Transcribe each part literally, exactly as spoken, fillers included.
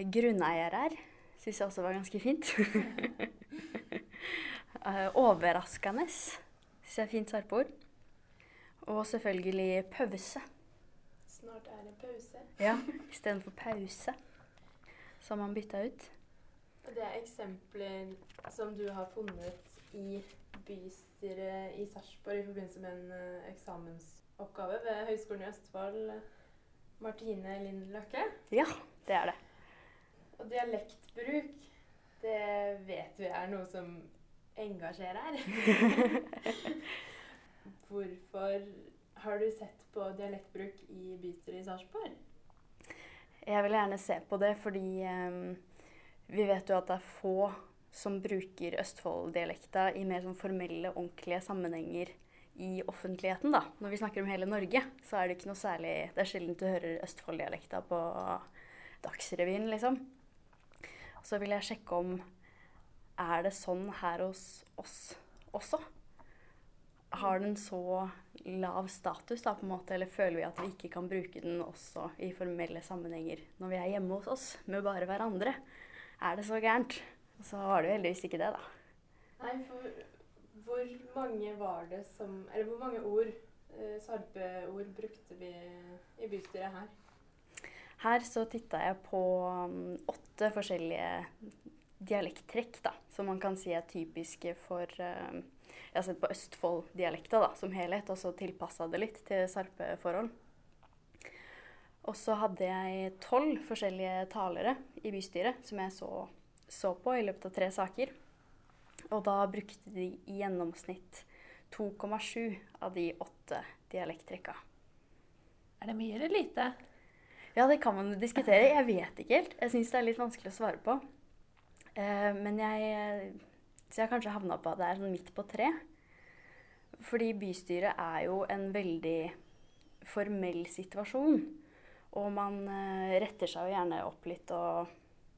grunneier her, synes jeg også var ganske fint. uh, overraskende, synes jeg er fint sarpord. Og selvfølgelig pause. Snart er det pause. Ja, i stedet for pause, som man byttet ut. Og det er eksempler som du har funnet i bystyret i Sarpsborg i forbindelse med en uh, eksamensoppgave ved Høgskolen i Østfold, Martine Lindløkke. Ja, det er det. Og dialektbruk, det vet vi er noe som engasjerer. Hvorfor har du sett på dialektbruk i bystyret i Sarpsborg? Jeg vil gjerne se på det, fordi um, vi vet jo at det er få som bruker Østfold-dialekta i mer sånn formelle, ordentlige sammenhenger i offentligheten, da. Når vi snakker om hele Norge, så er det ikke noe særlig, det er sjelden du hører Østfold-dialekta på Dagsrevyen, liksom. Så vil jeg sjekke om, er det sånn her hos oss også? Har den så lav status da, på en måte, eller føler vi at vi ikke kan bruke den også i formelle sammenhenger når vi er hjemme hos oss, med bare hverandre? Er det så gærent? Så var det jo heldigvis ikke det, da. Nei, for hvor mange var det som, eller hvor mange ord, eh, sarpeord brukte vi i bystyret her? Her så tittet jeg på um, åtte forskjellige dialekttrekk, da, som man kan si er typiske for, uh, jeg har sett på Østfold-dialekta da, som helhet, og så tilpasset det litt til sarpeforhold. Og så hadde jeg tolv forskjellige talere i bystyret, som jeg så, så på i løpet av tre saker. Og da brukte de i gjennomsnitt to komma sju av de åtte dialekttrekka. Er det mye eller lite? Ja, det kan man diskutere. Jeg vet ikke helt. Jeg synes det er litt vanskelig å svare på. Eh, men jeg, så jeg har kanskje havnet på at det er sånn midt på tre. Fordi bystyret er jo en veldig formell situasjon. Og man eh, retter seg jo gjerne opp litt og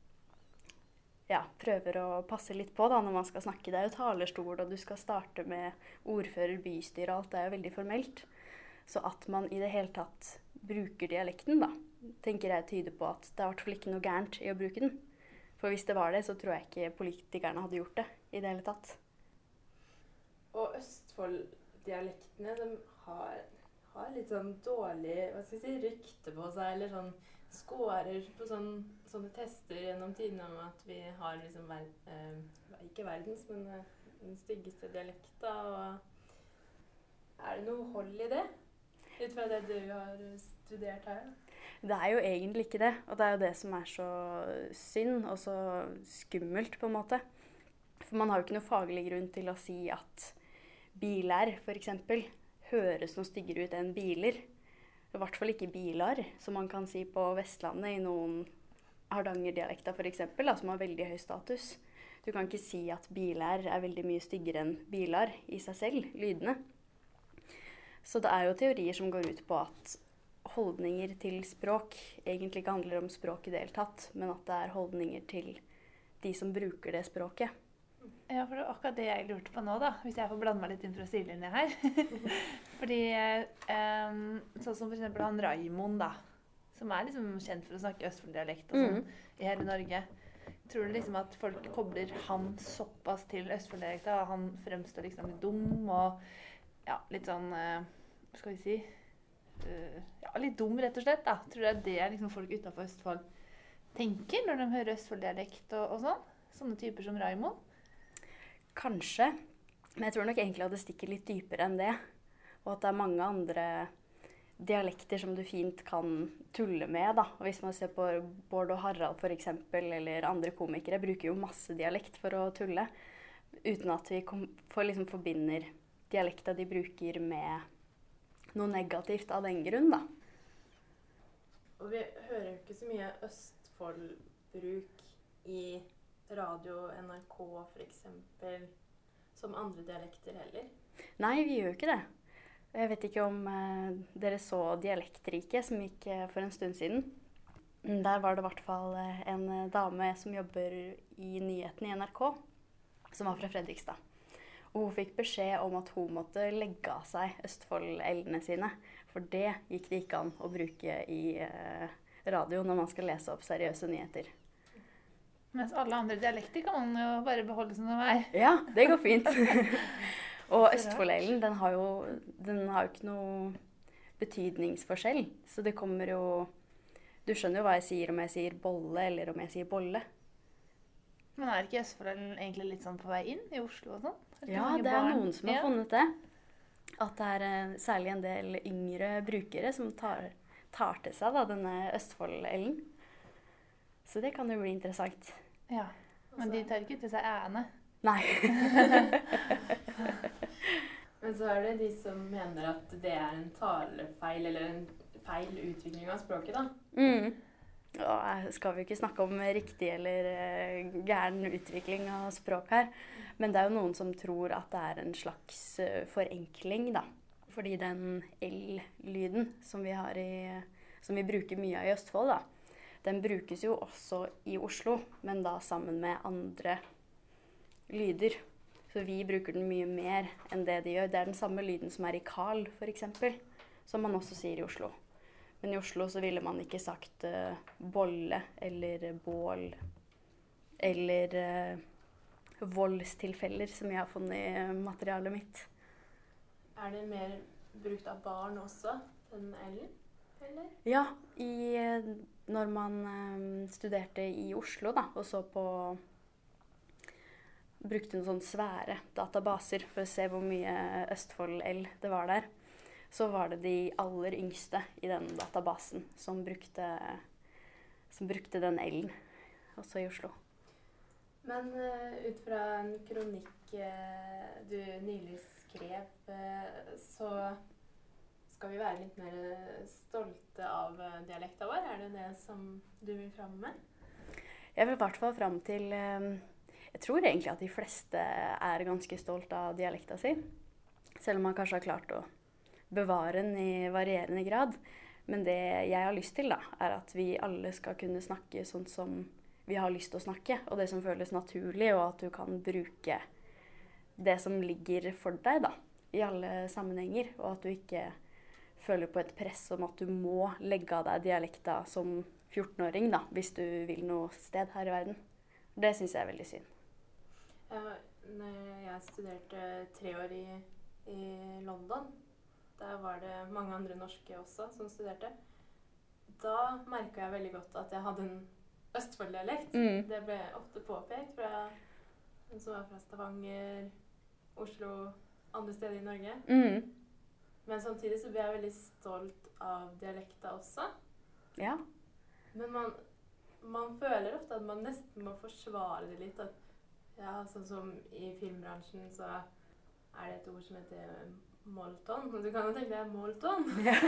ja, prøver å passe litt på da, når man skal snakke. Det er jo talerstol, og du skal starte med ordfører, bystyre, og alt det er jo veldig formelt. Så at man i det hele tatt bruker dialekten, da, tenker jeg tyder på at det er i hvert fall ikke noe gærent i å bruke den. For hvis det var det, så tror jeg ikke politikerne hadde gjort det i det hele tatt. Og Østfold-dialektene, de har, har litt sånn dårlig, hva skal jeg si, rykte på seg, eller sånn skårer på sånn, sånne tester gjennom tiden om at vi har liksom, ver eh, ikke verdens, men eh, den styggeste dialekta. Og er det noe hold i det? Ut fra det du har studert her? Det er jo egentlig ikke det, og det er jo det som er så synd og så skummelt på en måte. For man har jo ikke noe faglig grunn til å si at biler, for eksempel, høres noe styggere ut enn biler. I hvert fall ikke bilar, som man kan si på Vestlandet i noen Hardanger-dialekter for eksempel, da, som har veldig høy status. Du kan ikke si at biler er veldig mye styggere enn bilar i seg selv, lydene. Så det er jo teorier som går ut på at holdninger til språk egentlig ikke handler om språk i det hele tatt, men at det er holdninger til de som bruker det språket. Ja, for det var akkurat det jeg lurte på nå da, hvis jeg får blande meg litt inn fra sidelinja her. Fordi, um, sånn som for eksempel han Raimond da, som er liksom kjent for å snakke Østfold-dialekt og sånn mm. i hele Norge. Tror du liksom at folk kobler han såpass til Østfold-dialekta, og han fremstår liksom litt dum og ja, litt sånn, uh, hva skal vi si, uh, ja, litt dum rett og slett da. Tror du det er liksom folk utenfor Østfold tenker når de hører Østfold-dialekt og, og sånn? Sånne typer som Raimond? Kanskje, men jeg tror nok egentlig at det stikker litt dypere enn det. Og at det er mange andre dialekter som du fint kan tulle med, da. Og hvis man ser på Bård og Harald for eksempel, eller andre komikere, bruker jo masse dialekt for å tulle. Uten at vi kom, for liksom forbinder dialekta de bruker med noe negativt av den grunn, da. Og vi hører jo ikke så mye Østfold-bruk i radio, N R K for eksempel, som andre dialekter heller. Nei, vi gjør jo ikke det. Jeg vet ikke om eh, dere så Dialektrike, som gikk eh, for en stund siden. Der var det i hvert fall eh, en dame som jobber i nyhetene i N R K, som var fra Fredrikstad. Og hun fikk beskjed om at hun måtte legge av seg Østfold-L-ene sine, for det gikk det ikke an å bruke i eh, radio når man skal lese opp seriøse nyheter. Mens alle andre dialekter kan man jo bare beholde som de er. Ja, det går fint. Og rart. Østfold-L-en, den har jo, den har jo ikke noe betydningsforskjell. Så det kommer jo... Du skjønner jo hva jeg sier om jeg sier bolle, eller om jeg sier bolle. Men er ikke Østfold egentlig litt sånn på vei inn i Oslo og sånn? Er Ja, mange det er barn? noen som har Ja. funnet det. At det er eh, særlig en del yngre brukere som tar, tar til seg da, denne Østfold-L-en. Så det kan jo bli interessant. Ja, men de tar ikke til seg æene. Nei. Men så er det de som mener at det er en talefeil, eller en feil utvikling av språket, da. Mm. Ja, skal vi ikke snakke om riktig eller eh, gæren utvikling av språk her. Men det er jo noen som tror at det er en slags eh, forenkling, da. Fordi den L-lyden som vi har i, som vi bruker mye av i Østfold, da, den brukes jo også i Oslo, men da sammen med andre lyder. Så vi bruker den mye mer enn det de gjør. Det er den samme lyden som er i Carl, for eksempel, som man også sier i Oslo. Men i Oslo så ville man ikke sagt uh, bolle eller bål eller uh, voldstilfeller, som jeg har funnet i uh, materialet mitt. Er det mer brukt av barn også, den L-en? Eller? Ja, i, uh, når man uh, studerte i Oslo da, og så på brukte noen sånne svære databaser for å se hvor mye Østfold-L det var der. Så var det de aller yngste i den databasen som brukte, som brukte den L-en, også i Oslo. Men uh, ut fra en kronikk uh, du nylig skrev, uh, så skal vi være litt mer stolte av uh, dialekta vår. Er det det som du vil fram med? Jeg vil i hvert fall fram til... Um, jeg tror egentlig at de fleste er ganske stolt av dialekta si, selv om man kanskje har klart å bevare den i varierende grad. Men det jeg har lyst til da, er at vi alle skal kunne snakke sånn som vi har lyst til å snakke, og det som føles naturlig, og at du kan bruke det som ligger for deg da, i alle sammenhenger, og at du ikke føler på et press om at du må legge av deg dialekta som fjortenåring da, hvis du vil noe sted her i verden. Det synes jeg er veldig synd. Ja, når jeg studerte tre år i, i London, der var det mange andre norske også som studerte. Da merket jeg veldig godt at jeg hadde en Østfold-dialekt. Mm. Det ble ofte påpekt fra en som var fra Stavanger, Oslo, andre steder i Norge. Mm. Men samtidig så ble jeg veldig stolt av dialekta også. Ja. Men man, man føler ofte at man nesten må forsvare det litt. At, ja, sånn som i filmbransjen så er det et ord som heter molton. Og du kan jo tenke deg molton.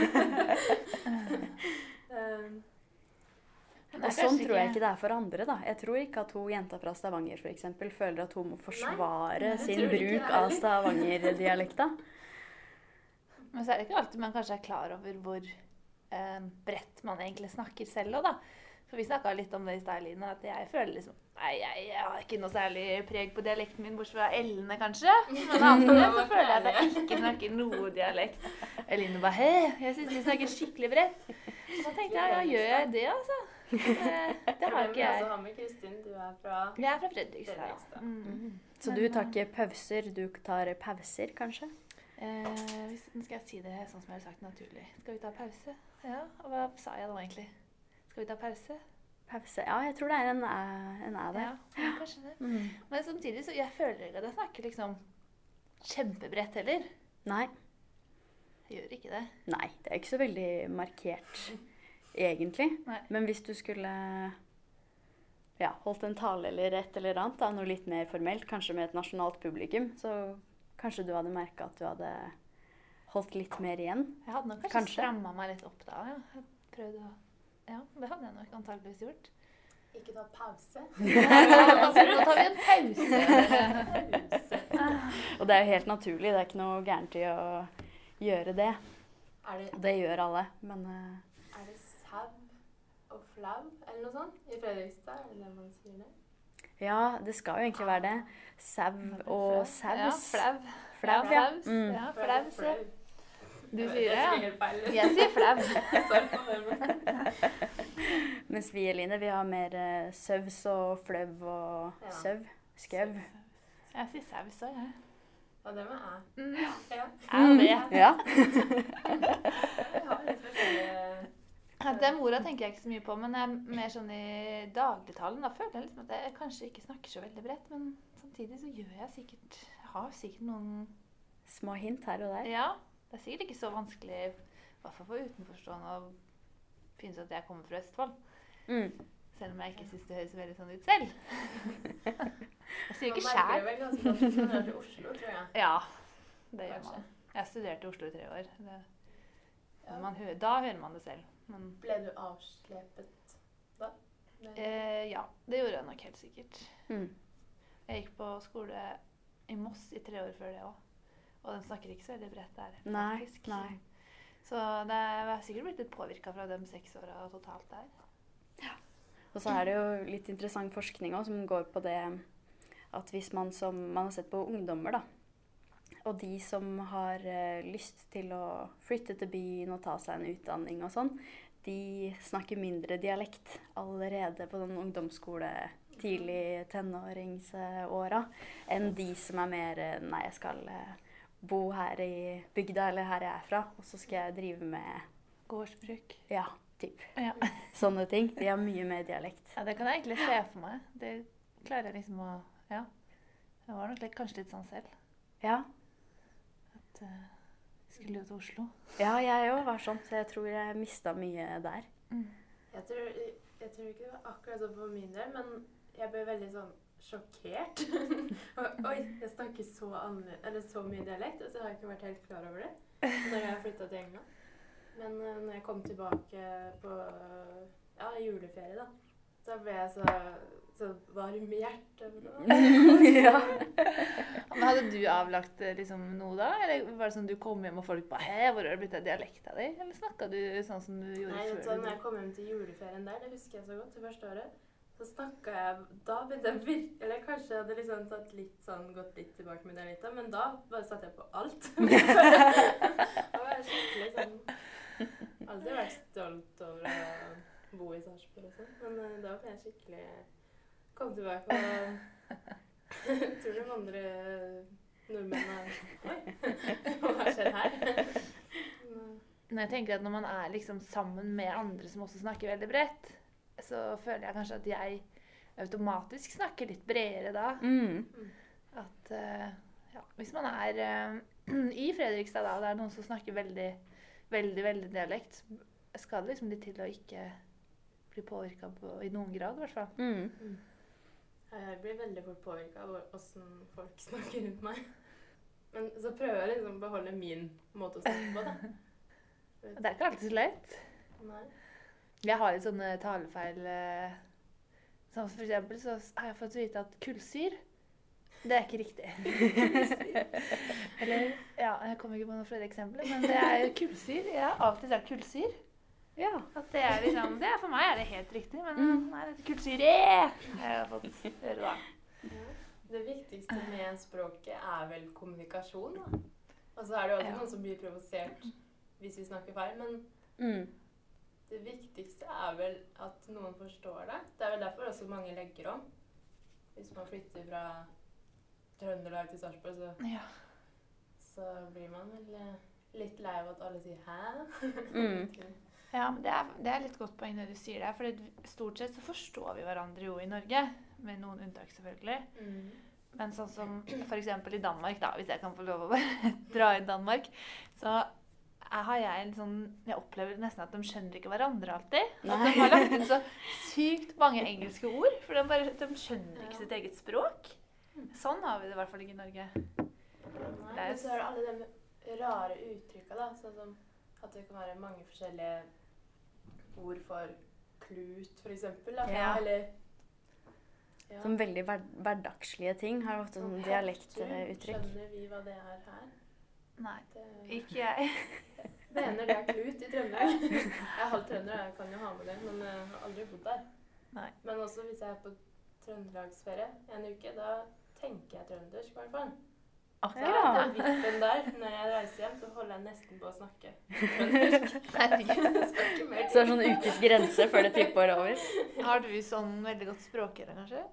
um, Og sånn tror jeg ikke det er for andre da. Jeg tror ikke at hun jenta fra Stavanger for eksempel føler at hun må forsvare Nei, sin tror ikke bruk det av heller. Stavanger-dialekta. Men så er det ikke alltid man kanskje er klar over hvor eh, bredt man egentlig snakker selv også, da. For vi snakket litt om det i stad, Line, at jeg føler liksom Nei, jeg, jeg har ikke noe særlig preg på dialekten min, bortsett fra L-ene, kanskje. Men annet enn det så føler jeg at jeg ikke snakker noe dialekt. Eline bare, hei, jeg synes vi snakker skikkelig bredt. Og så tenkte jeg, ja, gjør jeg det, altså? Det, det har ikke Jeg jeg. har med Kristin, du er fra... Jeg er fra Fredrikstad. Fredrikstad. Mm. Så du tar ikke pauser, du tar pauser kanskje? Eh, hvis- nå skal jeg si det sånn som jeg har sagt naturlig. Skal vi ta pause? Ja, og hva sa jeg nå egentlig? Skal vi ta pause? Pause, ja, jeg tror det er en æ, en æ der. Ja, ja, kanskje det. Mm. Men samtidig så jeg føler ikke at jeg snakker liksom kjempebredt heller. Nei, Jeg gjør ikke det. nei, det er ikke så veldig markert egentlig. Nei. Men hvis du skulle ja, holdt en tale eller et eller annet, da, noe litt mer formelt, kanskje med et nasjonalt publikum, så kanskje du hadde merket at du hadde holdt litt mer igjen. Jeg hadde nok kanskje, Kanskje. strammet meg litt opp da. Ja. Jeg prøvde å... Ja, det hadde jeg nok antageligvis gjort. Ikke ta pause. Nå tar vi en pause. Og det er jo helt naturlig, det er ikke noe gærent i å gjøre det. Er det, Det gjør alle, men eh, er det sau og flau, eller noe sånt? I Fredrikstad, er det det man sier det? ja, det skal jo egentlig være det. Sau og saus. Ja, flau. Flau, ja. ja. Flaus. Mm. Ja, flaus. Ja. Du Jeg vet, sier det, jeg sier ja. helt feil. Jeg sier flau. Jeg står på det, men... Mens vi, Eline, vi har mer eh, søvs og fløv og Ja. søv. Skøv. Jeg sier saus òg, jeg. Ja, det med æ. Mm. Ja. Er det? Ja. Jeg har litt forskjellige... Ja, den orda tenker jeg ikke så mye på, men jeg er mer sånn i dagligtalen. Da føler jeg liksom at jeg kanskje ikke snakker så veldig bredt, men samtidig så gjør jeg sikkert Jeg har sikkert noen Små hint her og der. Ja, det er sikkert ikke så vanskelig, i hvert fall for utenforstående, å finne ut at jeg kommer fra Østfold. Mm. Selv om jeg ikke synes det høres veldig sånn ut selv. Jeg sier ikke Man merker det sjæl. vel ganske godt når man er til Oslo, tror jeg. Ja, det gjør Kanskje. man. Jeg studerte i Oslo i tre år. Det, men man hø da hører man det selv. Men, Ble du avslepet da? Det- eh, ja, det gjorde jeg nok helt sikkert. Mm. Jeg gikk på skole i Moss i tre år før det òg. Og de snakker ikke så veldig bredt der. Nei, faktisk. nei. Så det har sikkert blitt litt påvirka fra de seks åra totalt der. Og så er det jo litt interessant forskning også, som går på det at hvis man som man har sett på ungdommer, da, og de som har eh, lyst til å flytte til byen og ta seg en utdanning og sånn, de snakker mindre dialekt allerede på den ungdomsskole, tidlig tenåringsåra, enn de som er mer eh, nei, jeg skal eh, bo her i bygda eller her jeg er fra, og så skal jeg drive med, Gårdsbruk. ja, typ, Ja. sånne ting. De har mye mer dialekt. Ja, det kan jeg egentlig se for meg. Det klarer jeg liksom å Ja. Jeg var nok litt, kanskje litt sånn selv. Ja, At uh, jeg skulle jo til Oslo. ja jeg òg var sånn, så jeg tror jeg mista mye der. Mm. Jeg tror, jeg tror ikke det var akkurat sånn for min del, men jeg ble veldig sånn sjokkert. Oi, jeg snakker så, annerledes, eller så mye dialekt, og så har jeg ikke vært helt klar over det når jeg flyttet til England. Men uh, når jeg kom tilbake på ja, juleferie, da, så ble jeg så, så varm i hjertet. Ja. Men hadde du avlagt eh, liksom noe da? Eller var det sånn du kom hjem og folk bare Hei, hvor har det blitt av dialekta di? Eller snakka du sånn som du gjorde Nei, vet du, før? når jeg kom hjem til juleferien der, det husker jeg så godt, det første året, så snakket jeg, da begynte jeg virkelig, eller kanskje jeg hadde liksom tatt litt sånn, gått litt tilbake med dialekta, men da bare satt jeg på alt. Da var jeg skikkelig sånn, aldri vært stolt over å bo i Sarpsborg og sånn, men uh, da ble jeg skikkelig, kom tilbake og jeg tror de andre nordmenn er, oi, hva har skjedd her? Men, Når jeg tenker at når man er liksom sammen med andre som også snakker veldig bredt, så føler jeg kanskje at jeg automatisk snakker litt bredere da. Mm. At eh, ja, hvis man er eh, i Fredrikstad da, og det er noen som snakker veldig, veldig, veldig dialekt, skal det liksom litt til å ikke bli påvirket på, i noen grad i hvert fall. Mm. Jeg blir veldig fort påvirket av hvordan folk snakker rundt meg. Men så prøver jeg liksom å beholde min måte å snakke på, da. Det er ikke alltid så lett. Nei. Jeg har litt sånne talefeil. eh, Som for eksempel så har jeg fått vite at kullsyr, det er ikke riktig. Eller, ja, jeg kommer ikke på noen flere eksempler, men det er jo kullsyr. Jeg har alltid sagt kullsyr. Ja. At det er liksom, det er for meg er det helt riktig, men Mm. nei, det er kullsyre. Jeg har fått høre da. Ja. Det viktigste med språket er vel kommunikasjon, da. Og så er det jo alltid Ja. noen som blir provosert hvis vi snakker feil, men Mm. det viktigste er vel at noen forstår det. Det er vel derfor også mange legger om. Hvis man flytter fra Trøndelag til Sarpsborg, så, Ja. så blir man vel eh, litt lei av at alle sier hæ? Mm. Ja, men det er, det er litt godt poeng når du sier det, for stort sett så forstår vi hverandre jo i Norge, med noen unntak selvfølgelig. Mm. Men sånn som for eksempel i Danmark, da, hvis jeg kan få lov å bare dra i Danmark, så har jeg en sånn, jeg opplever nesten at de skjønner ikke hverandre alltid. At Nei. de har lagt inn så sykt mange engelske ord, for de, bare, de skjønner ikke Ja. sitt eget språk. Sånn har vi det i hvert fall ikke i Norge. Nei, Det er- men så er det alle de rare uttrykka, da. Sånn som at det kan være mange forskjellige ord for klut, for eksempel. Da. Ja. Eller ja. Sånn veldig hver hverdagslige ting har ofte sånn Sånn dialektuttrykk. Skjønner vi hva det er her? Nei, Det ikke jeg. mener det er klut i Trøndelag. Jeg er halvt trønder, jeg kan jo ha med det, men jeg har aldri bodd der. Nei. Men også hvis jeg er på trøndelagsferie en uke, da tenker jeg trøndersk i hvert fall. Akkurat. Den vippen der, når jeg reiser hjem, så holder jeg nesten på å snakke. Herregud, det skal ikke mer Så det er sånn ukes grense før det tipper over. Har du sånn veldig godt språkøre, kanskje?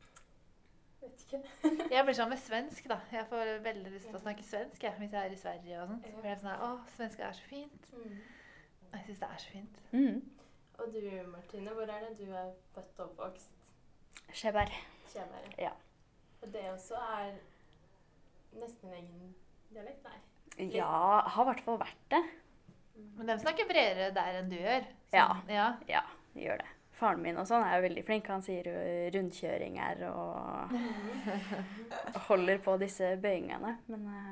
Vet ikke. Jeg blir sånn med svensk, da. Jeg får veldig lyst til å snakke svensk jeg, hvis jeg er i Sverige og sånt. Så blir jeg sånn her, å, svensk er så fint. Mm. Jeg synes det er så fint. Mm. Og du, Martine, hvor er det du er født og oppvokst? Skjeberg. Skjeberg. Ja. Og det også er nesten en egen dialekt, nei. Ja, har i hvert fall vært det. Men de snakker bredere der enn du gjør. Ja. ja. Ja, gjør det. Faren min og sånn er jo veldig flink. Han sier jo rundkjøringer og holder på disse bøyingene. Men eh,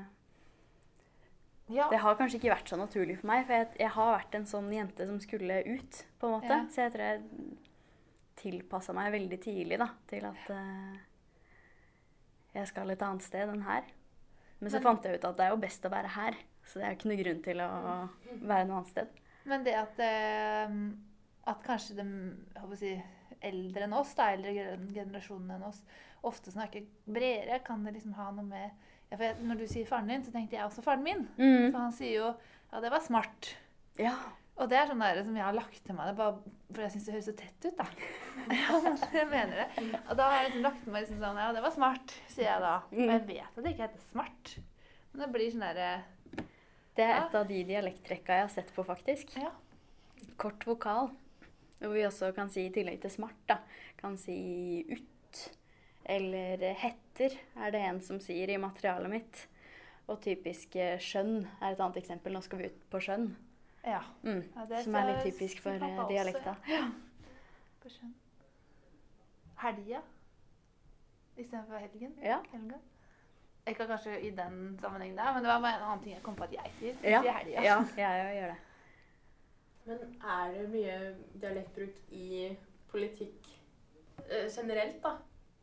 Ja. det har kanskje ikke vært så naturlig for meg, for jeg, jeg har vært en sånn jente som skulle ut, på en måte. Ja. Så jeg tror jeg tilpasset meg veldig tidlig da, til at eh, jeg skal et annet sted enn her. Men så Men- fant jeg ut at det er jo best å være her, så det er jo ikke noe grunn til å være noe annet sted. Men det at, eh, at kanskje de jeg håper å si, eldre enn oss, da, eldre gen- generasjonen enn oss, ofte snakker bredere, kan det liksom ha noe med ja, for jeg, Når du sier faren din, så tenkte jeg også faren min. For han sier jo ja, det var smart. Ja. Og det er sånn der som jeg har lagt til meg, det bare, for jeg syns det høres så tett ut, da. Ja, men jeg mener det. Og da har jeg liksom lagt til meg liksom sånn ja, det var smart, sier jeg da. Og jeg vet at det ikke heter smart. Men det blir sånn derre Det er Ja. et av de dialekttrekka jeg har sett på, faktisk. Ja. Kort vokal. Hvor vi også kan si, i tillegg til smart, da, kan si ut. Eller hetter, er det en som sier i materialet mitt. Og typisk eh, skjønn er et annet eksempel. Nå skal vi ut på skjønn. Ja. Mm. Ja, det Som er litt sa- typisk sier for pappa eh, også, dialekta. ja. På skjønn. Helga. Istedenfor helgen. Ja. Helga. Ikke kanskje i den sammenhengen der, men det var bare en annen ting jeg kom på at jeg sier. Jeg Ja, sier helga. ja, jeg gjør det. Men er det mye dialektbruk i politikk eh, generelt, da?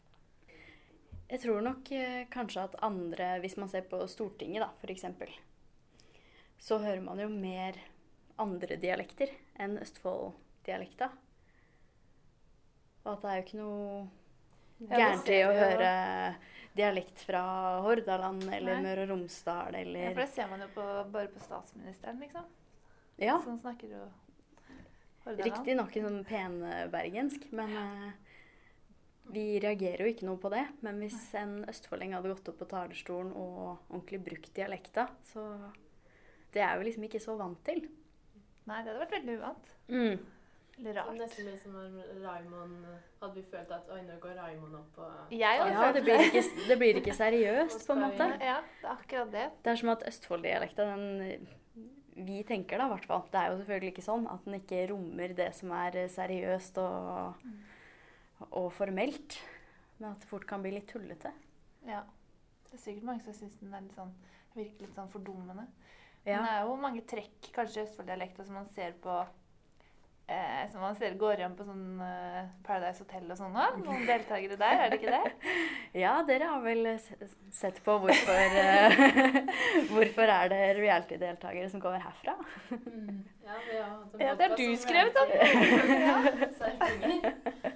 Jeg tror nok eh, kanskje at andre, hvis man ser på Stortinget da, for eksempel, så hører man jo mer andre dialekter enn Østfold-dialekta. Og at det er jo ikke noe det gærent ser i å vi jo. høre dialekt fra Hordaland eller Nei. Møre og Romsdal Ja, eller... for det ser man jo på, bare på statsministeren, liksom. Ja, Sånn snakker jo Hordaland. riktig nok i sånn penbergensk, men eh, vi reagerer jo ikke noe på det. Men hvis en østfolding hadde gått opp på talerstolen og ordentlig brukt dialekta, så det er jo liksom ikke så vant til. Nei, det hadde vært veldig uvant. Mm. Eller Det er rart. nesten litt som om Raimond hadde vi følt at oi, nå går Raimond opp og Jeg hadde Ja, følt det blir ikke, det blir ikke seriøst, på en Nå skal måte. vi- Ja, det er akkurat det. Det er som at Østfold-dialekta, den vi tenker da, i hvert fall. Det er jo selvfølgelig ikke sånn at den ikke rommer det som er seriøst og, og formelt, men at det fort kan bli litt tullete. Ja. Det er sikkert mange som syns den er litt sånn, virker litt sånn fordummende. Ja. Men det er jo mange trekk, kanskje i Østfold-dialekta, som man ser på eh, som man ser går igjen på sånn eh, Paradise Hotel og sånn da. Noen deltakere der, er det ikke det? Ja, dere har vel s- sett på hvorfor, eh, hvorfor er det reality-deltakere som kommer herfra? Ja, vi har hatt en Ja, det har podcast du som skrevet om. heter Sarpinger.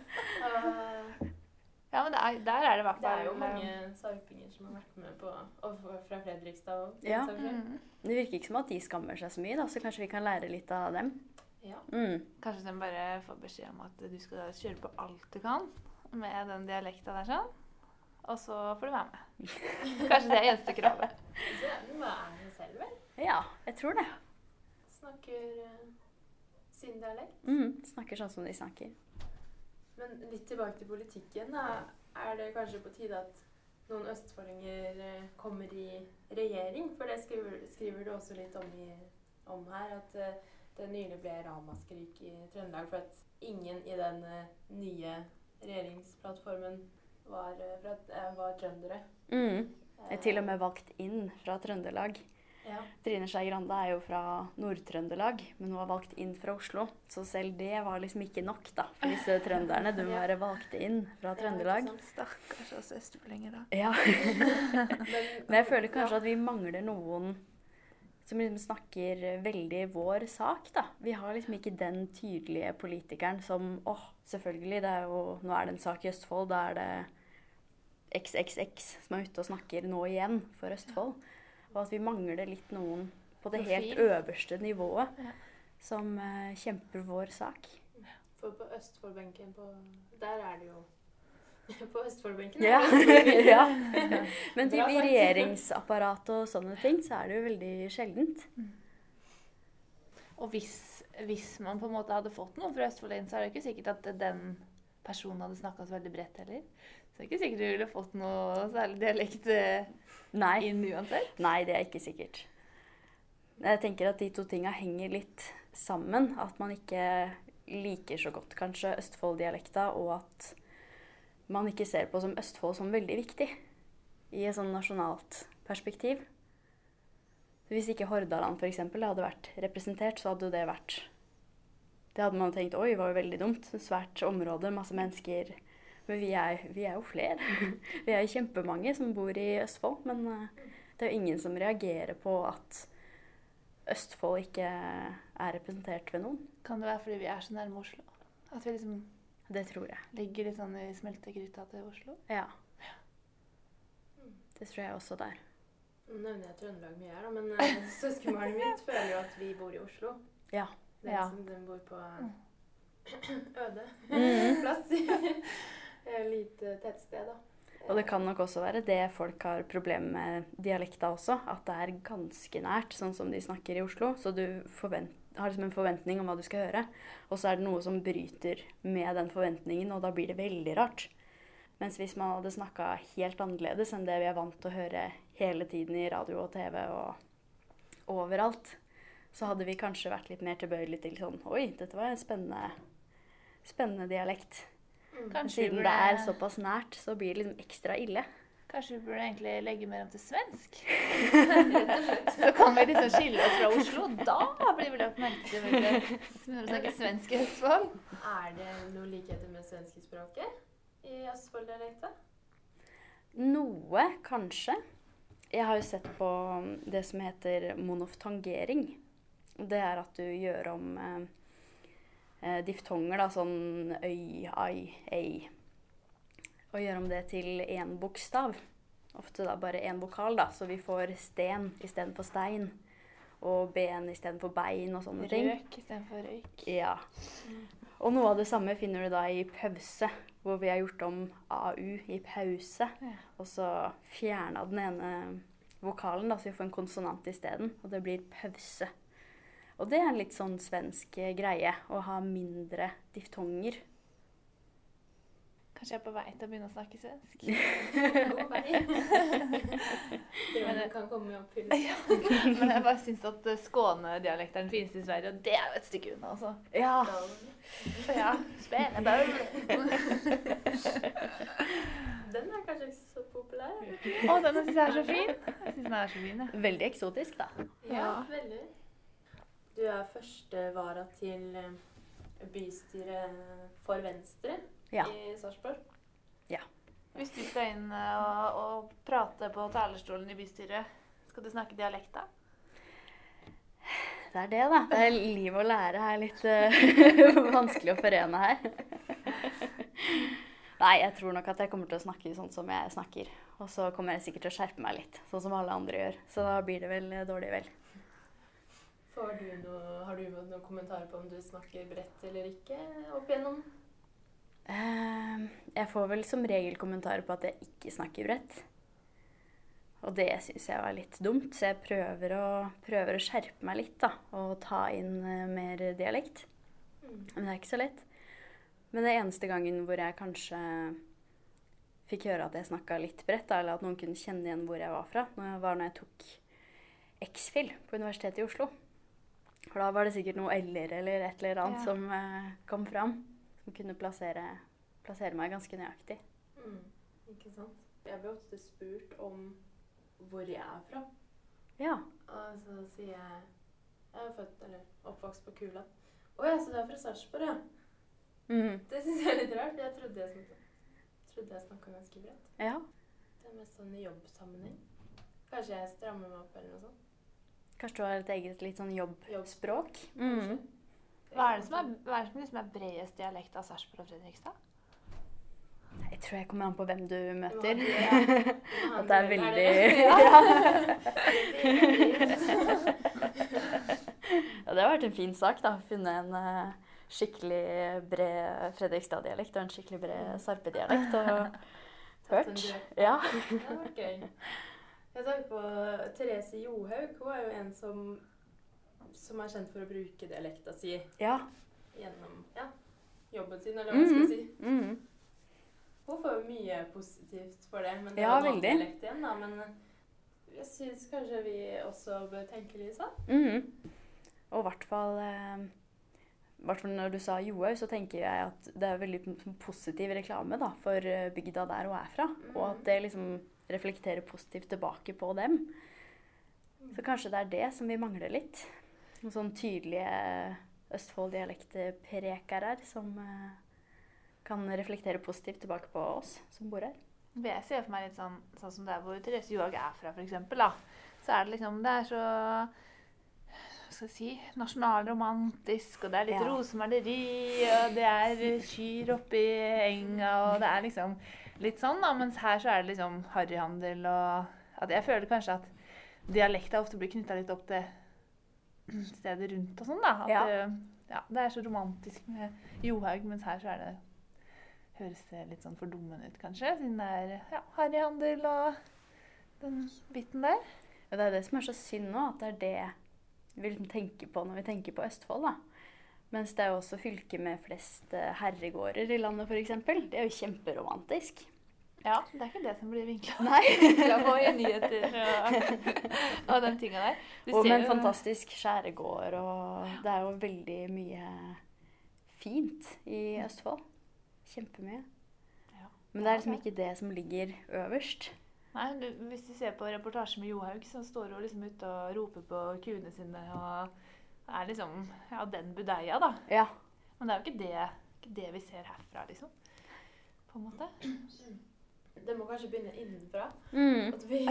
Og Ja, men det er, der er det i hvert det fall er jo eh, mange sarpinger som har vært med på Og fra Fredrikstad òg. Ja. mm, Det virker ikke som at de skammer seg så mye, da, så kanskje vi kan lære litt av dem. Ja. Mm. Kanskje de bare får beskjed om at du skal kjøre på alt du kan med den dialekta der sånn. Og så får du være med. Kanskje det er eneste kravet. Så den er det selv, vel? Ja, jeg tror det. Snakker eh, sin dialekt. Mm. Snakker sånn som de snakker. Men litt tilbake til politikken. Da. Er det kanskje på tide at noen østfoldinger eh, kommer i regjering? For det skriver, skriver du også litt om, i, om her, at eh, det nylig ble ramaskrik i Trøndelag for at ingen i den eh, nye regjeringsplattformen var, eh, fra, eh, var trøndere. Mm. Jeg er til og med valgt inn fra Trøndelag. Ja. Trine Skei Grande er jo fra Nord-Trøndelag, men hun var valgt inn fra Oslo. Så selv det var liksom ikke nok da, for disse trønderne. Du må Ja. være valgt inn fra Trøndelag. Ja, ikke sant? Stakkars oss østfoldinger, da. Ja, Men, men jeg føler kanskje at vi mangler noen som liksom snakker veldig vår sak, da. Vi har liksom ikke den tydelige politikeren som, åh, selvfølgelig, det er jo, nå er det en sak i Østfold, da er det X X X som er ute og snakker nå igjen for Østfold. Og at vi mangler litt noen på det helt Profil. øverste nivået Ja. som uh, kjemper vår sak. For på Østfoldbenken på, der er det jo på Østfoldbenken Ja. er det jo- ja. Men til Bra i sagt. regjeringsapparatet og sånne ting, så er det jo veldig sjeldent. Og hvis, hvis man på en måte hadde fått noen fra Østfold inn, så er det ikke sikkert at den personen hadde snakket så veldig bredt heller. Så det er ikke sikkert du ville fått noe særlig dialekt eh, Nei. inn uansett. Nei, det er ikke sikkert. Jeg tenker at de to tinga henger litt sammen. At man ikke liker så godt kanskje Østfold-dialekta, og at man ikke ser på som Østfold som veldig viktig i et sånn nasjonalt perspektiv. Hvis ikke Hordaland for eksempel hadde vært representert, så hadde jo det vært... Det hadde man tenkt, oi, det var jo veldig dumt. Svært område, masse mennesker. Men vi er, vi er jo flere. Vi er jo kjempemange som bor i Østfold, men eh, det er jo ingen som reagerer på at Østfold ikke er representert ved noen. Kan det være fordi vi er så nærme Oslo? At vi liksom Det tror jeg. ligger litt sånn i smeltegryta til Oslo? Ja. Det tror jeg også der. Nå nevner jeg Trøndelag mye her, da, men uh, søskenbarnet mitt føler jo at vi bor i Oslo. Ja. Det er Ja. liksom, den bor på øde Mhm. plass. Et lite tettsted, da. Og det kan nok også være det folk har problemer med dialekta også, at det er ganske nært, sånn som de snakker i Oslo, så du forvent, har liksom en forventning om hva du skal høre, og så er det noe som bryter med den forventningen, og da blir det veldig rart. Mens hvis man hadde snakket helt annerledes enn det vi er vant til å høre hele tiden i radio og TV og overalt, så hadde vi kanskje vært litt mer tilbøyelig til sånn, oi, dette var en spennende, spennende dialekt. Men Kanskje vi siden burde, det er såpass nært, så blir det liksom ekstra ille. kanskje vi burde egentlig legge mer om til svensk? Så kan vi liksom skille oss fra Oslo. Da blir vi lagt merke til vet du, som begynner å snakke svensk i Østfold. Er det noen likheter med svenskespråket i Østfold-dialekta? Noe, kanskje. Jeg har jo sett på det som heter monoftongering. Det er at du gjør om eh, eh, diftonger, da, sånn øy, ai, ei. Og gjør om det til én bokstav. Ofte da bare én vokal, da, så vi får sten istedenfor stein. Og ben istedenfor bein og sånne ting. Røk istedenfor røyk. Ja. Og noe av det samme finner du da i pause, hvor vi har gjort om A U i pause, Ja. og så fjerna den ene vokalen, da, så vi får en konsonant isteden, og det blir pause. Og det er en litt sånn svensk eh, greie, å ha mindre diftonger. Kanskje jeg er på vei til å begynne å snakke svensk. God vei. Drømmen kan komme i oppfyllelse. Men jeg bare syns at eh, Skåne-dialekten er den fineste i Sverige, og det er jo et stykke unna, altså. Ja, Så ja, spennebøll. Den er kanskje ikke så populær. Å, den syns jeg er så fin. Jeg syns den er så fin, jeg. veldig eksotisk da. Ja, Ja. veldig. Du er første vara til eh, bystyret for Venstre Ja. i Sarpsborg. Hvis du skal inn eh, og, og prate på talerstolen i bystyret, skal du snakke dialekt da? Det er det da. Det er liv og lære her litt eh, vanskelig å forene her. Nei, jeg tror nok at jeg kommer til å snakke sånn som jeg snakker. Og så kommer jeg sikkert til å skjerpe meg litt, sånn som alle andre gjør. Så da blir det vel eh, dårlig vel. Får du noe, har du noen kommentarer på om du snakker bredt eller ikke opp igjennom? Eh, jeg får vel som regel kommentarer på at jeg ikke snakker bredt. Og det synes jeg var litt dumt, så jeg prøver å, prøver å skjerpe meg litt da, og ta inn eh, mer dialekt. Mm. Men det er ikke så lett. Men det eneste gangen hvor jeg kanskje fikk høre at jeg snakket litt bredt, da, eller at noen kunne kjenne igjen hvor jeg var fra, når jeg var når jeg tok X-Fil på Universitetet i Oslo. For da var det sikkert noe L-er eller et eller annet Ja. som eh, kom fram, som kunne plassere, plassere meg ganske nøyaktig. Mm. Ikke sant? Jeg blir ofte spurt om hvor jeg er fra. Ja. Og så sier jeg jeg er født eller oppvokst på Kula. Å ja, så du er fra Sarpsborg, ja. Mhm. Det synes jeg er litt rart. Jeg trodde jeg snakket, trodde jeg snakket ganske bredt. Ja. Det er mest sånn i jobbsammenheng. Kanskje jeg strammer meg opp eller noe sånt. Kanskje du har et eget litt sånn jobbspråk? Kanskje. Mhm. Hva er det som er, hva er, det som liksom er bredest dialekt av Sarpsborg og Fredrikstad? Jeg tror jeg kommer an på hvem du møter. Du må ha- du må ha At det er en veldig... Ja, det har vært en fin sak da. Funnet en uh, skikkelig bred Fredrikstad-dialekt og en skikkelig bred Sarpe-dialekt. Og hørt. Ja. Det har vært gøy. Jeg tenker på Therese Johaug. Hun er jo en som, som er kjent for å bruke dialekta si Ja. gjennom ja, jobben sin, eller hva man skal si. Mhm. Hun får jo mye positivt for det, men det Ja, er jo en veldig. annen dialekt igjen, da. Men jeg synes kanskje vi også bør tenke litt sånn. Mhm. Og i hvert fall, eh, i hvert fall når du sa Johaug, så tenker jeg at det er veldig p- positiv reklame da, for eh, bygda der hun er fra. Og at det liksom reflekterer positivt tilbake på dem. Så kanskje det er det som vi mangler litt. Noen sånn tydelige Østfold-dialektprekere som eh, kan reflektere positivt tilbake på oss som bor her. Jeg ser for meg litt sånn, sånn som der hvor Therese Johaug er fra, for eksempel, da. Så er det liksom, det er så, hva skal jeg si, nasjonalromantisk, og det er litt Ja. rosemaleri, og det er kyr oppi enga, og det er liksom litt sånn da, mens her så er det liksom harryhandel, og at jeg føler kanskje at dialekta ofte blir knyttet litt opp til stedet rundt og sånn da. At Ja. det, ja, det er så romantisk med Johaug, mens her så er det, høres det litt sånn fordummende ut kanskje, siden det er ja, harryhandel og den biten der. Og det er det som er så synd nå, at det er det vi liksom tenker på når vi tenker på Østfold da. Mens det er jo også fylke med flest eh, herregårder i landet for eksempel. Det er jo kjemperomantisk. Ja, det er ikke det som blir vinklet. Nei. Jeg får i nyheter og, og den tinga der. Du Og ser med en jo- fantastisk skjæregård, og det er jo veldig mye fint i Østfold. Kjempemye. Ja. Men det er liksom ikke det som ligger øverst. Nei, du, hvis du ser på reportasjen med Johaug, så står hun liksom ute og roper på kuene sine, og det er liksom, ja, den budeia da. Ja. Men det er jo ikke det, ikke det vi ser herfra, liksom. På en måte. Det må kanskje begynne innenfra. Mm. At vi,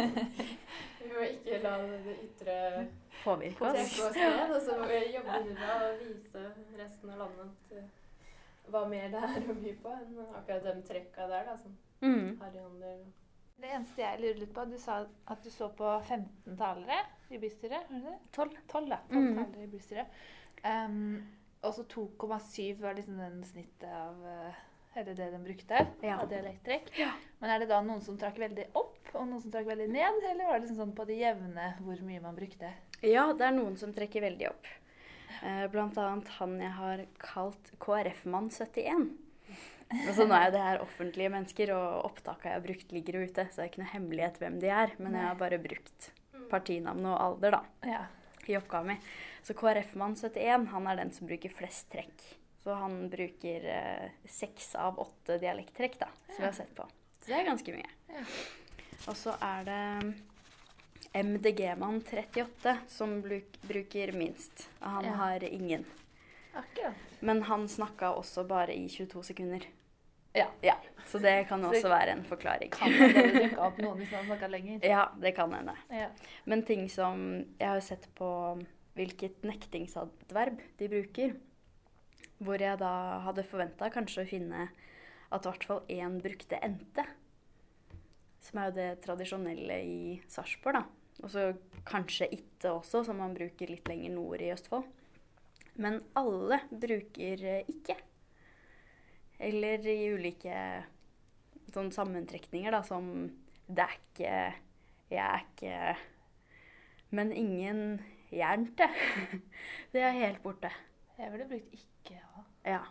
vi må ikke la det ytre Påvirke trekke oss. oss ned, og så må vi jobbe innenfra og vise resten av landet at eh, hva mer det er å by på enn akkurat de trekka der, da, som Mm. harryhandel. Det eneste jeg lurer litt på, du sa at du så på femten talere i bystyret, var det det? Tolv. tolv, da. tolv Mhm. talere i bystyret. Um, og så to komma syv var liksom den snittet av, eh, eller det den brukte, Ja. av dialekttrekk. Men er det da noen som trakk veldig opp, og noen som trakk veldig ned, eller var det liksom sånn på det jevne hvor mye man brukte? Ja, det er noen som trekker veldig opp. Eh, blant annet han jeg har kalt K R F-mann syttien. Altså, nå er jo det her offentlige mennesker, og opptaket jeg har brukt ligger ute, så det er ikke noe hemmelighet hvem de er, men jeg har bare brukt partinavn og alder da, Ja. i oppgaven min. Så K R F-mann syttien, han er den som bruker flest trekk. Så han bruker eh, seks av åtte dialekttrekk da, som vi har sett på. Så det er ganske mye. Ja. Og så er det M D G-mann trettiåtte som bruk, bruker minst. Og han Ja. har ingen. Akkurat. Men han snakket også bare i tjueto sekunder. Ja. Ja, så det kan Så også det- være en forklaring. Kan det dukke opp noen hvis man snakker lenger? Ja, det kan hende. Ja. Men ting som jeg har jo sett på hvilket nektingsadverb de bruker, hvor jeg da hadde forventet kanskje å finne at i hvert fall én brukte ente, som er jo det tradisjonelle i Sarpsborg da. Og så kanskje itte også, som man bruker litt lenger nord i Østfold. Men alle bruker eh, ikke. Eller i ulike sånn sammentrekninger da, som det er ikke, jeg er ikke, men ingen jernte. Det er helt borte. Jeg ville brukt ikke, ja. Ja,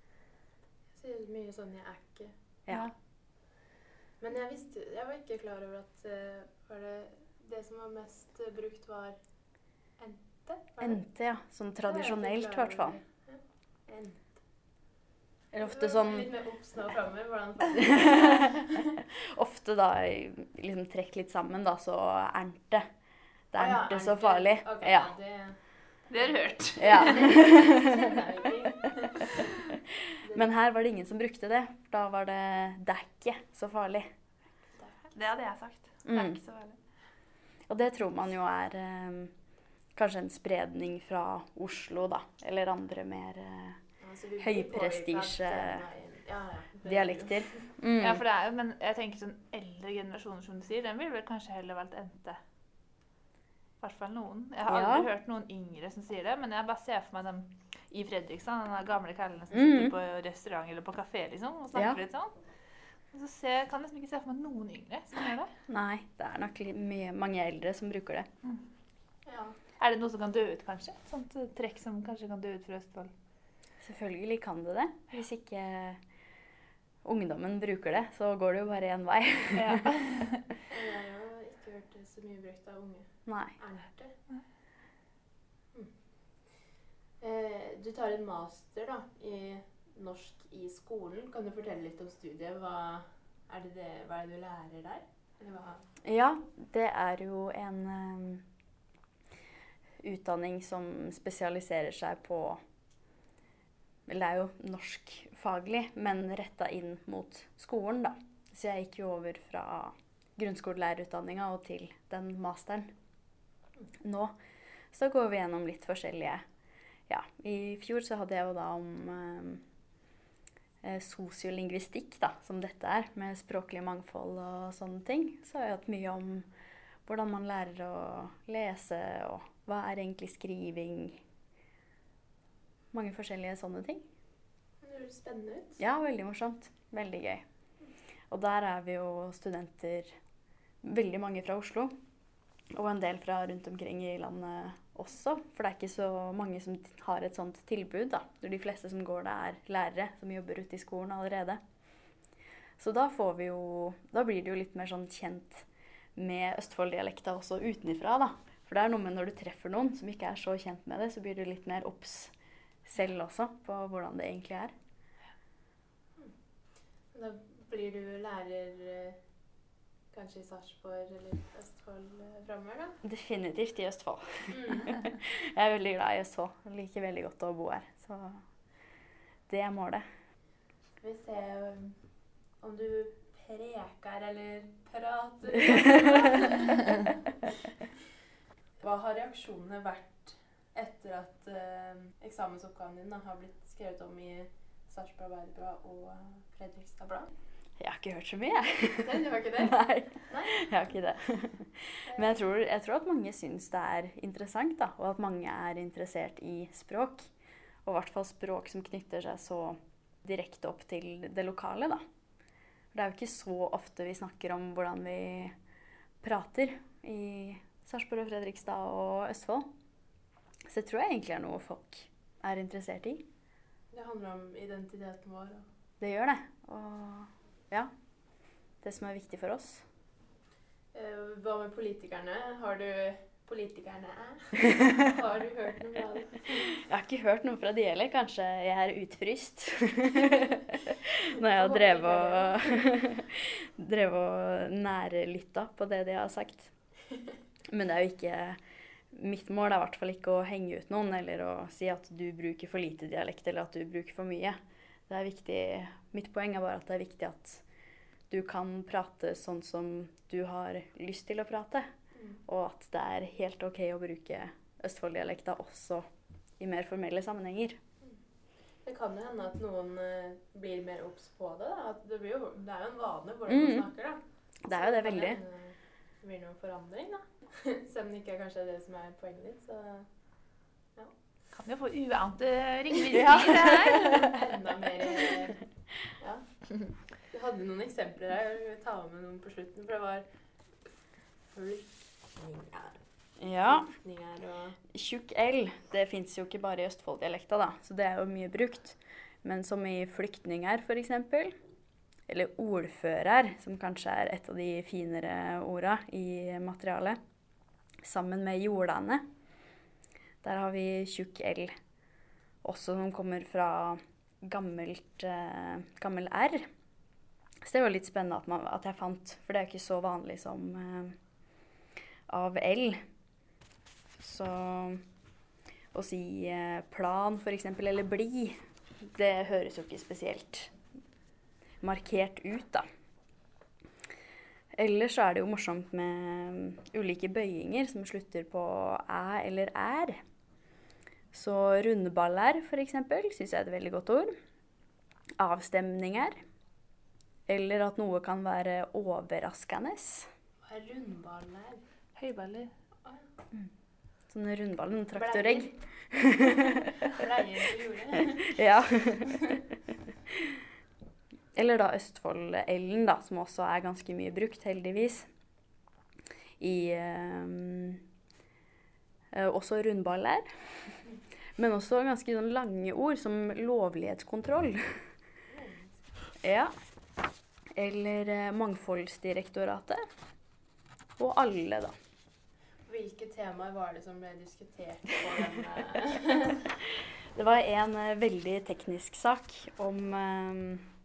Jeg sier mye sånn 'jeg er ikke'. ja. Men jeg visste, jeg var ikke klar over at eh, var det, det som var mest eh, brukt var ente. Var det? Ente, ja. Sånn Det var jeg ikke tradisjonelt i klar hvert fall. over. Ja. Ente. Eller ofte Det var sånn, Litt mer obs nå framover. Hvordan faktisk ofte da, liksom trekk litt sammen da, så ernte. Det Å er ja, ernte så ernte. farlig. Ok, Ja. det Det har du hørt. Ja. kjenner jeg ikke. Men her var det ingen som brukte det. Da var det, det er ikke så farlig. Det hadde jeg sagt. Det er Mm. ikke så veldig. Og det tror man jo er eh, kanskje en spredning fra Oslo da, eller andre mer eh, Altså, vi blir Høyprestisje. påvirket av at det er Ja, ja. Det- dialekter. Mm. Ja, for det er jo, men jeg tenker sånn eldre generasjoner som du sier, den vil vel kanskje heller valgt ente. I hvert fall noen. Jeg har Ja. aldri hørt noen yngre som sier det, men jeg bare ser for meg dem i Fredrikstad, den der gamle kallene som Mhm. sitter på restaurant eller på kafé liksom, og snakker Ja. litt sånn. Og så ser, kan jeg liksom ikke se for meg noen yngre som gjør det. Nei, det er nok litt mye, mange eldre som bruker det. Ja. Er det noe som kan dø ut, kanskje? Sånt eh, trekk som kanskje kan dø ut fra Østfold? Selvfølgelig kan det det. Hvis ikke ungdommen bruker det, så går det jo bare én vei. Ja. Jeg har jo ikke hørt det så mye brukt av unge. Nei. Ernte. Mm. Eh, du tar en master da, i norsk i skolen. Kan du fortelle litt om studiet? Hva er det, det, hva er det du lærer der? Eller hva? Ja, det er jo en um, utdanning som spesialiserer seg på Eller det er jo norskfaglig, men retta inn mot skolen, da. Så jeg gikk jo over fra grunnskolelærerutdanninga og til den masteren nå. Så går vi gjennom litt forskjellige Ja, i fjor så hadde jeg jo da om um, eh, sosiolingvistikk, da, som dette er, med språklig mangfold og sånne ting. Så har jeg hatt mye om hvordan man lærer å lese, og hva er egentlig skriving. Mange forskjellige sånne ting. Det høres spennende ut. Ja, veldig morsomt. Veldig gøy. Og der er vi jo studenter, veldig mange fra Oslo, og en del fra rundt omkring i landet også. For det er ikke så mange som har et sånt tilbud, da. De fleste som går der er lærere som jobber ute i skolen allerede. Så da får vi jo, da blir det jo litt mer sånn kjent med Østfold-dialekta også utenifra, da. For det er noe med når du treffer noen som ikke er så kjent med det, så blir du litt mer obs selv også på hvordan det egentlig er. Da blir du lærer eh, kanskje i Sarpsborg eller Østfold eh, fremover, da? Definitivt i Østfold. Mm. Jeg er veldig glad i Østfold. Jeg liker veldig godt å bo her. Så det er målet. Skal vi se um, om du preker eller prater. Hva har reaksjonene vært etter at eh, eksamensoppgaven din da, har blitt skrevet om i Sarpsborg Arbeiderblad og Fredrikstad Blad? Jeg har ikke hørt så mye. Nei, du har ikke det? Nei, Nei? jeg har ikke det. Men jeg tror, jeg tror at mange syns det er interessant, da, og at mange er interessert i språk. Og i hvert fall språk som knytter seg så direkte opp til det lokale, da. Det er jo ikke så ofte vi snakker om hvordan vi prater i Sarpsborg og Fredrikstad og Østfold. Så det tror jeg egentlig er noe folk er interessert i. Det handler om identiteten vår. Og... Det gjør det. Og ja, det som er viktig for oss. Eh, hva med politikerne? Har du politikerne Har du hørt noe fra dem? Jeg har ikke hørt noe fra de heller. Kanskje jeg er utfryst. Når jeg har drevet og, drevet og nærlytta på det de har sagt. Men det er jo ikke... Mitt mål er i hvert fall ikke å henge ut noen, eller å si at du bruker for lite dialekt, eller at du bruker for mye. Det er viktig, mitt poeng er bare at det er viktig at du kan prate sånn som du har lyst til å prate. Mm. Og at det er helt ok å bruke Østfold-dialekta også i mer formelle sammenhenger. Det kan jo hende at noen uh, blir mer obs på det. Da. At det, blir jo, det er jo en vane hvordan man Mm. snakker. Da. Det er jo det Så veldig. kan hende Det blir noen forandring, da. Selv om det ikke er kanskje det som er poenget ditt, så Kan jo få uante ringvirkninger det her. enda mer eh, Ja. Du hadde noen eksempler her. Jeg vil ta med noen på slutten, for det var flyktninger. Ja, Flyktninger og tjukk L, det finnes jo ikke bare i Østfold-dialekta da, så det er jo mye brukt. Men som i flyktninger for eksempel, eller ordfører, som kanskje er et av de finere orda i materialet, sammen med jordane. Der har vi tjukk L, også som kommer fra gammelt, eh, gammel R. Så det var litt spennende at, man, at jeg fant, for det er ikke så vanlig som eh, av L. Så å si eh, plan for eksempel, eller bli, det høres jo ikke spesielt markert ut, da. Ellers så er det jo morsomt med ulike bøyinger som slutter på æ eller er. Så rundballer, for eksempel, synes jeg er et veldig godt ord. avstemninger, eller at noe kan være overraskende. Hva er rundballer? Høyballer. Sånne rundballer, en traktoregg. Bleier på jordet. Ja. Eller da Østfold-Ellen, da, som også er ganske mye brukt, heldigvis. I um, også rundballer. Men også ganske sånn lange ord, som lovlighetskontroll. Ja. Eller uh, Mangfoldsdirektoratet. Og alle, da. Hvilke temaer var det som ble diskutert på denne? Det var en uh, veldig teknisk sak om um,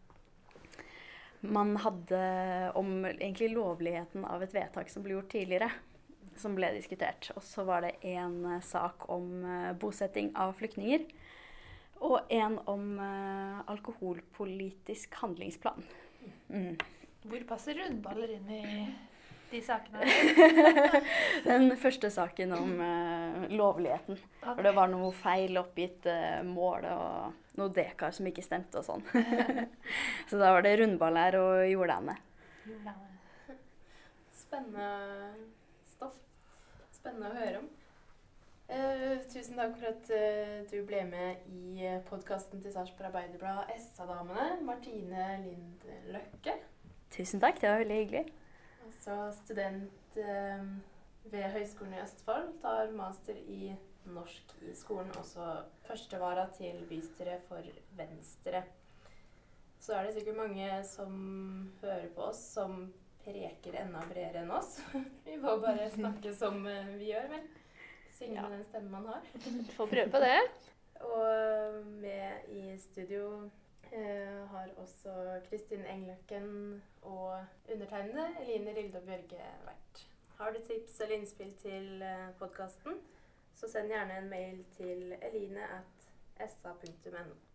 man hadde om egentlig lovligheten av et vedtak som ble gjort tidligere, som ble diskutert. Og så var det en uh, sak om uh, bosetting av flyktninger, og en om uh, alkoholpolitisk handlingsplan. Mm. Hvor passer rundballer inn i de sakene? Den første saken om uh, lovligheten. Okay. For det var noe feil oppgitt uh, mål og noe dekar som ikke stemte og sånn. Så da var det rundballer og jordane. Spennende stoff. Spennende å høre om. Uh, tusen takk for at uh, du ble med i podcasten til Sarpsborg Arbeiderblad S A-damene, Martine Lind Løkke. Tusen takk, det var veldig hyggelig. Altså student uh, ved Høgskolen i Østfold, tar master i norsk i skolen, også førstevara til bystyret for Venstre. Så er det sikkert mange som hører på oss, som preker enda bredere enn oss. Vi må bare snakke som uh, vi gjør, vel? Synge Ja. med den stemmen man har. Får prøve på det. Og med i studio uh, har også Kristin Engløkken og undertegnede Eline Rilde og Bjørge vært. Har du tips eller innspill til uh, podcasten, så send gjerne en mail til eline at s a punktum n o.